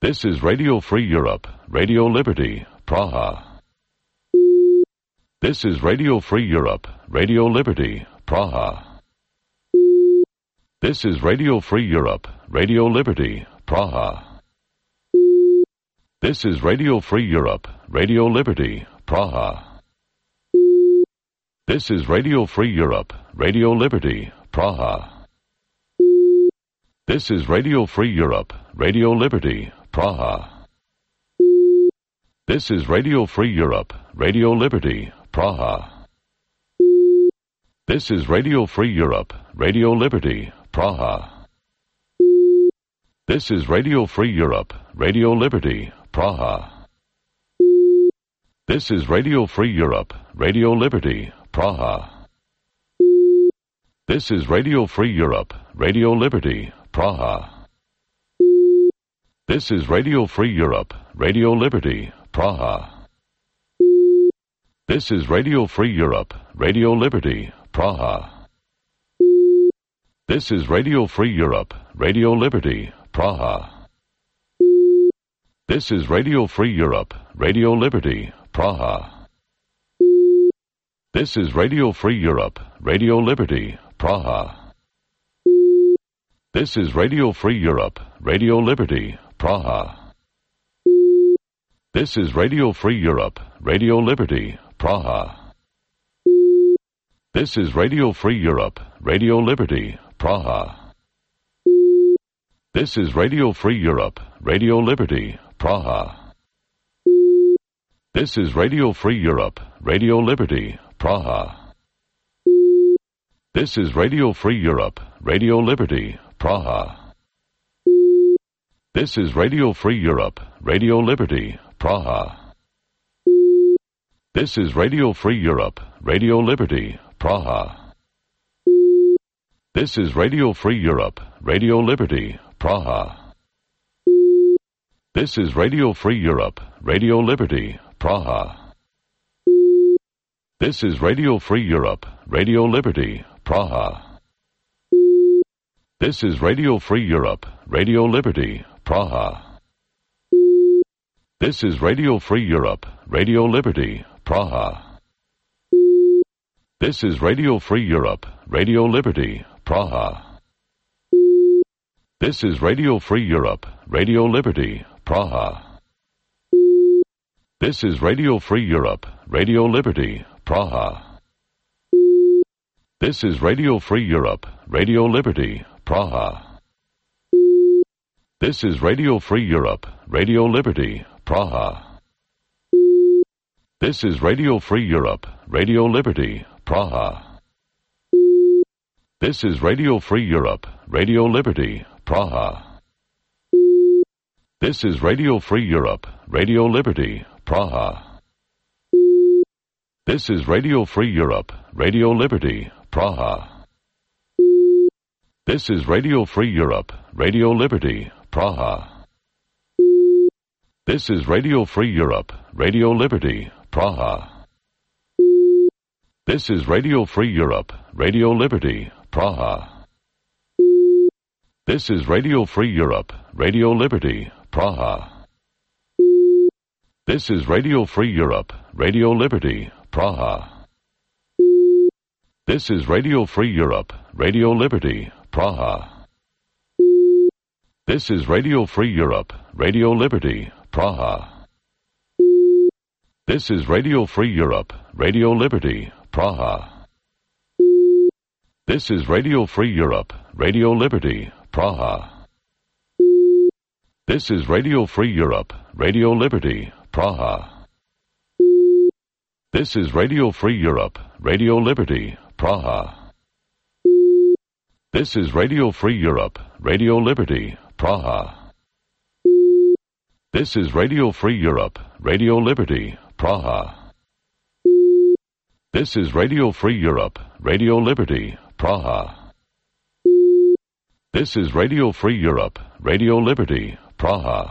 This is Radio Free Europe, Radio Liberty, Praha. This is Radio Free Europe, Radio Liberty, Praha. This is Radio Free Europe, Radio Liberty, Praha. This is Radio Free Europe, Radio Liberty, Praha. This is Radio Free Europe, Radio Liberty, Praha. This is Radio Free Europe, Radio Liberty, Praha. This is Radio Free Europe, Radio Liberty, Praha. This is Radio Free Europe, Radio Liberty, Praha. This is Radio Free Europe, Radio Liberty, Praha. This is Radio Free Europe, Radio Liberty, Praha. This is Radio Free Europe, Radio Liberty, Praha. This is Radio Free Europe, Radio Liberty, Praha. This is Radio Free Europe, Radio Liberty, Praha. This is Radio Free Europe, Radio Liberty, Praha. This is Radio Free Europe, Radio Liberty, Praha. This is Radio Free Europe, Radio Liberty, Praha. This is Radio Free Europe, Radio Liberty, Praha. This is Radio Free Europe, Radio Liberty, Praha. This is Radio Free Europe, Radio Liberty, Praha. This is Radio Free Europe, Radio Liberty, Praha. This is Radio Free Europe, Radio Liberty, Praha. This is Radio Free Europe, Radio Liberty, Praha. This is Radio Free Europe, Radio Liberty, Praha. This is Radio Free Europe, Radio Liberty, Praha. This is Radio Free Europe, Radio Liberty, Praha. This is Radio Free Europe, Radio Liberty, Praha. This is Radio Free Europe, Radio Liberty, Praha. This is Radio Free Europe, Radio Liberty, Praha. This is Radio Free Europe, Radio Liberty, Praha. This is Radio Free Europe, Radio Liberty, Praha. This is Radio Free Europe, Radio Liberty, Praha. This is Radio Free Europe, Radio Liberty, Praha. This is Radio Free Europe, Radio Liberty, Praha. This is Radio Free Europe, Radio Liberty, Praha. This is Radio Free Europe, Radio Liberty, Praha. This is Radio Free Europe, Radio Liberty, Praha. This is Radio Free Europe, Radio Liberty, Praha. This is Radio Free Europe, Radio Liberty, Praha. This is Radio Free Europe, Radio Liberty, Praha. This is Radio Free Europe, Radio Liberty, Praha. This is Radio Free Europe, Radio Liberty, Praha. This is Radio Free Europe, Radio Liberty, Praha. This is Radio Free Europe, Radio Liberty, Praha. This is Radio Free Europe, Radio Liberty, Praha. This is Radio Free Europe, Radio Liberty, Praha. This is Radio Free Europe, Radio Liberty, Praha. This is Radio Free Europe, Radio Liberty, Praha. This is Radio Free Europe, Radio Liberty, Praha. This is Radio Free Europe, Radio Liberty, Praha. This is Radio Free Europe, Radio Liberty, Praha. This is Radio Free Europe, Radio Liberty, Praha. This is Radio Free Europe, Radio Liberty, Praha. This is Radio Free Europe, Radio Liberty, Praha.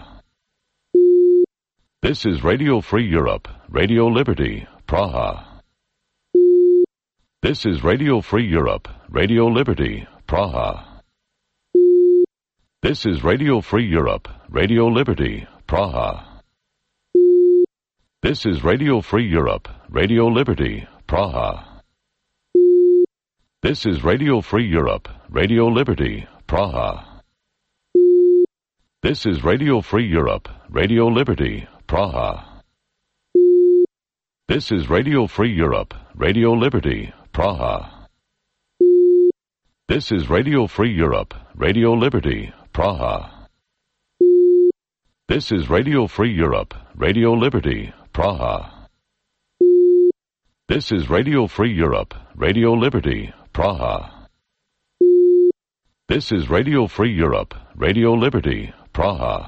This is Radio Free Europe, Radio Liberty, Praha. This is Radio Free Europe, Radio Liberty, Praha. This is Radio Free Europe, Radio Liberty, Praha. This is Radio Free Europe, Radio Liberty, Praha. This is Radio Free Europe, Radio Liberty, Praha. This is Radio Free Europe, Radio Liberty, Praha. This is Radio Free Europe, Radio Liberty, Praha. This is Radio Free Europe, Radio Liberty, Praha. This is Radio Free Europe, Radio Liberty, Praha. This is Radio Free Europe, Radio Liberty, Praha. This is Radio Free Europe, Radio Liberty, Praha.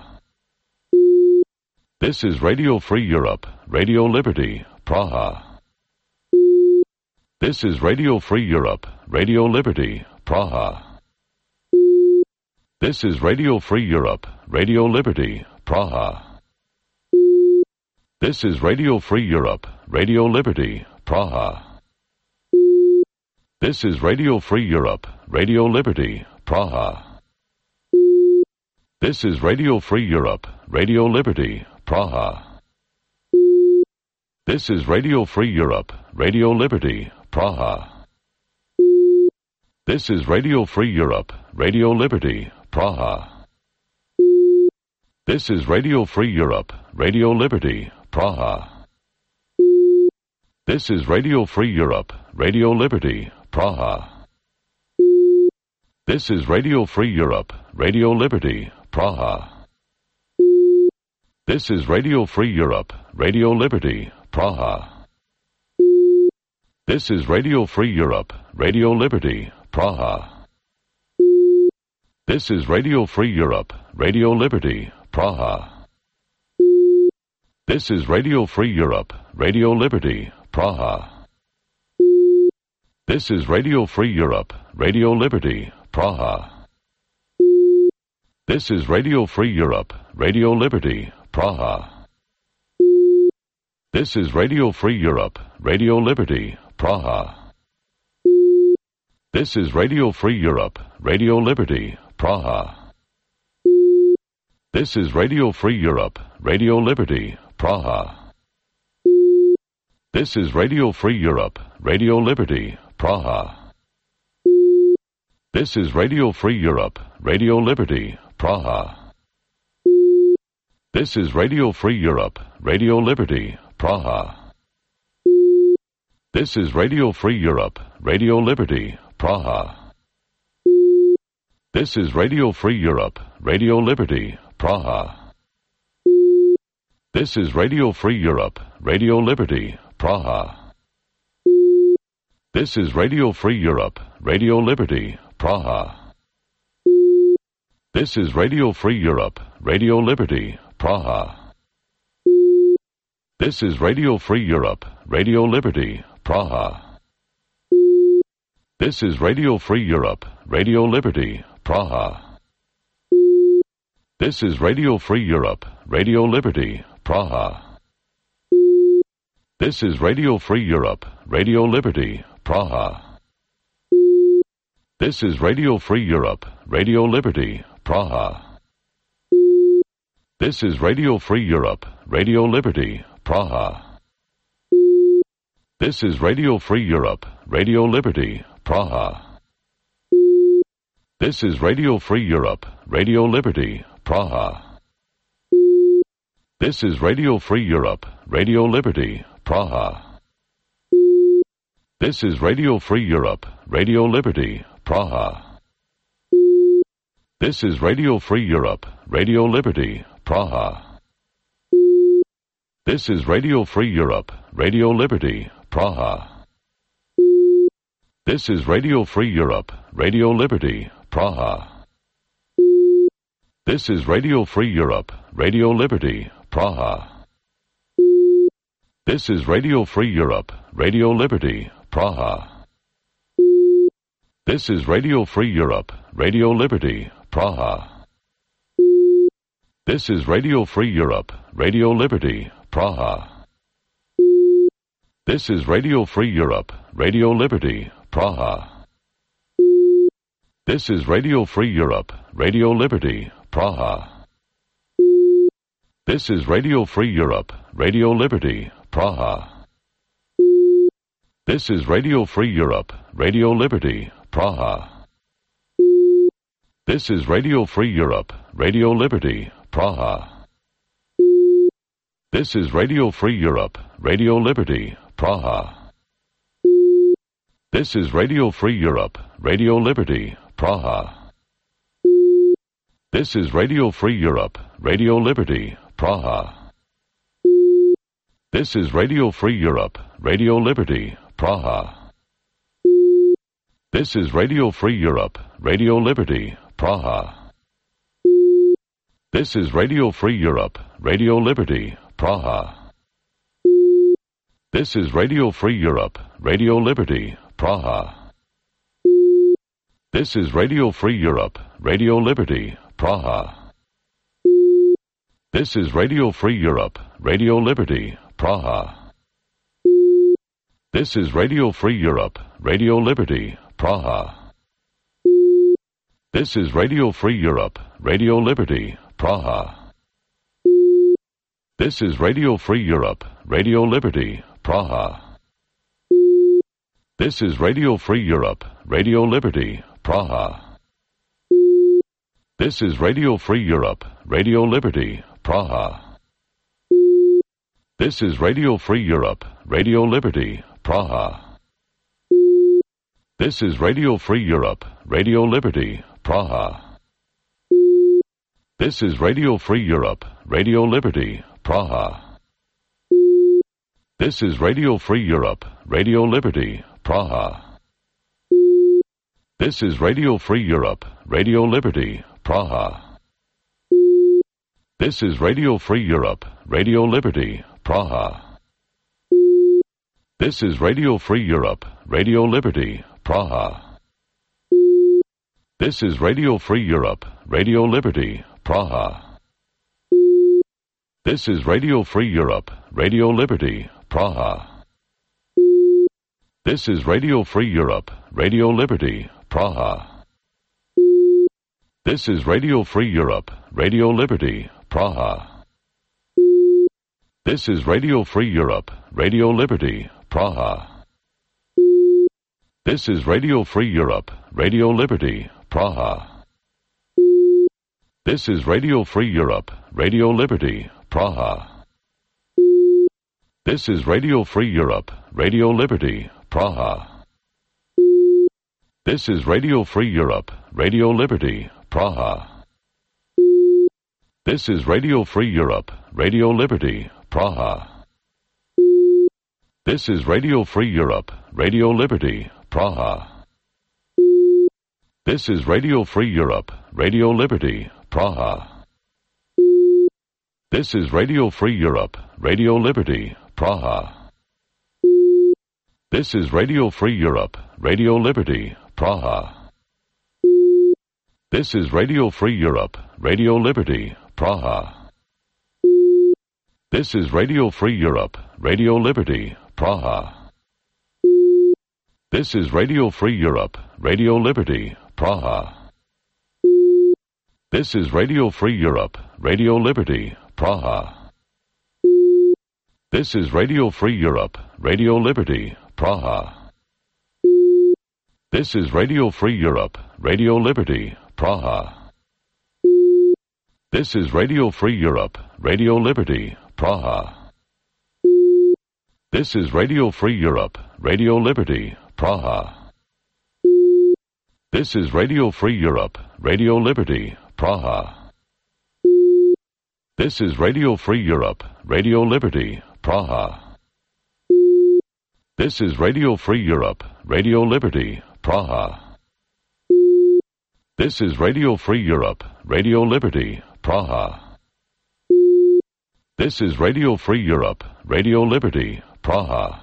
This is Radio Free Europe, Radio Liberty, Praha. This is Radio Free Europe, Radio Liberty, Praha. This is Radio Free Europe, Radio Liberty, Praha. This is Radio Free Europe, Radio Liberty, Praha. This is Radio Free Europe, Radio Liberty, Praha. This is Radio Free Europe, Radio Liberty, Praha. This is Radio Free Europe, Radio Liberty, Praha. This is Radio Free Europe, Radio Liberty, Praha. This is Radio Free Europe, Radio Liberty, Praha. This is Radio Free Europe, Radio Liberty, Praha. This is Radio Free Europe, Radio Liberty, Praha. This is Radio Free Europe, Radio Liberty, Praha. This is Radio Free Europe, Radio Liberty, Praha. This is Radio Free Europe, Radio Liberty, Praha. This is Radio Free Europe, Radio Liberty, Praha. This is Radio Free Europe, Radio Liberty, Praha. This is Radio Free Europe, Radio Liberty, Praha. This is Radio Free Europe, Radio Liberty, Praha. This is Radio Free Europe, Radio Liberty, Praha. This is Radio Free Europe, Radio Liberty, Praha. This is Radio Free Europe, Radio Liberty, Praha. This is Radio Free Europe, Radio Liberty, Praha. This is Radio Free Europe, Radio Liberty, Praha. This is Radio Free Europe, Radio Liberty, Praha. This is Radio Free Europe, Radio Liberty, Praha. This is Radio Free Europe, Radio Liberty, Praha. This is Radio Free Europe, Radio Liberty, Praha. This is Radio Free Europe, Radio Liberty, Praha. This is Radio Free Europe, Radio Liberty, Praha. This is Radio Free Europe, Radio Liberty, Praha. This is Radio Free Europe, Radio Liberty, Praha. This is Radio Free Europe, Radio Liberty, Praha. This is Radio Free Europe, Radio Liberty, Praha. This is Radio Free Europe, Radio Liberty, Praha. This is Radio Free Europe, Radio Liberty, Praha. This is Radio Free Europe, Radio Liberty, Praha. This is Radio Free Europe, Radio Liberty, Praha. This is Radio Free Europe, Radio Liberty, Praha. This is Radio Free Europe, Radio Liberty, Praha. This is Radio Free Europe, Radio Liberty, Praha. This is Radio Free Europe, Radio Liberty, Praha. This is Radio Free Europe, Radio Liberty, Praha. This is Radio Free Europe, Radio Liberty, Praha. This is Radio Free Europe, Radio Liberty, Praha. This is Radio Free Europe, Radio Liberty, Praha. This is Radio Free Europe, Radio Liberty, Praha. This is Radio Free Europe, Radio Liberty, Praha. This is Radio Free Europe, Radio Liberty, Praha. This is Radio Free Europe, Radio Liberty, Praha. This is Radio Free Europe, Radio Liberty, Praha. This is Radio Free Europe, Radio Liberty, Praha. This is Radio Free Europe, Radio Liberty, Praha. This is Radio Free Europe, Radio Liberty, Praha. This is Radio Free Europe, Radio Liberty, Praha. This is Radio Free Europe, Radio Liberty, Praha. This is Radio Free Europe, Radio Liberty, Praha. This is Radio Free Europe, Radio Liberty, Praha. This is Radio Free Europe, Radio Liberty, Praha. This is Radio Free Europe, Radio Liberty, Praha. This is Radio Free Europe, Radio Liberty, Praha. This is Radio Free Europe, Radio Liberty, Praha. This is Radio Free Europe, Radio Liberty, Praha. This is Radio Free Europe, Radio Liberty, Praha. This is Radio Free Europe, Radio Liberty, Praha. This is Radio Free Europe, Radio Liberty, Praha. This is Radio Free Europe, Radio Liberty, Praha. This is Radio Free Europe, Radio Liberty, Praha. This is Radio Free Europe, Radio Liberty, Praha. This is Radio Free Europe, Radio Liberty, Praha. This is Radio Free Europe, Radio Liberty, Praha. This is Radio Free Europe, Radio Liberty, Praha. This is Radio Free Europe, Radio Liberty, Praha. This is Radio Free Europe, Radio Liberty, Praha. This is Radio Free Europe, Radio Liberty, Praha. This is Radio Free Europe, Radio Liberty, Praha. This is Radio Free Europe, Radio Liberty, Praha. This is Radio Free Europe, Radio Liberty, Praha. This is Radio Free Europe, Radio Liberty, Praha. This is Radio Free Europe, Radio Liberty, Praha. This is Radio Free Europe, Radio Liberty, Praha. This is Radio Free Europe, Radio Liberty, Praha. This is Radio Free Europe, Radio Liberty, Praha. This is Radio Free Europe, Radio Liberty, Praha. This is Radio Free Europe, Radio Liberty, Praha. This is Radio Free Europe, Radio Liberty, Praha. This is Radio Free Europe, Radio Liberty, Praha. This is Radio Free Europe, Radio Liberty, Praha. This is Radio Free Europe, Radio Liberty, Praha. This is Radio Free Europe, Radio Liberty, Praha. This is Radio Free Europe, Radio Liberty, Praha. This is Radio Free Europe, Radio Liberty, Praha. This is Radio Free Europe, Radio Liberty, Praha. This is Radio Free Europe, Radio Liberty, Praha. This is Radio Free Europe, Radio Liberty, Praha. This is Radio Free Europe, Radio Liberty, Praha. This is Radio Free Europe, Radio Liberty, Praha. This is Radio Free Europe, Radio Liberty, Praha. This is Radio Free Europe, Radio Liberty, Praha.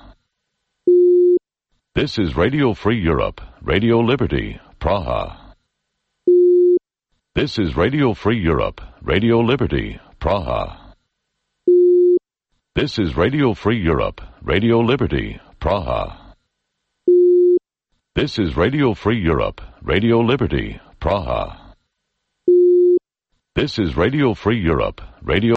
This is Radio Free Europe, Radio Liberty, Praha. This is Radio Free Europe, Radio Liberty, Praha. This is Radio Free Europe, Radio Liberty, Praha. This is Radio Free Europe, Radio Liberty, Praha. This is Radio Free Europe, Radio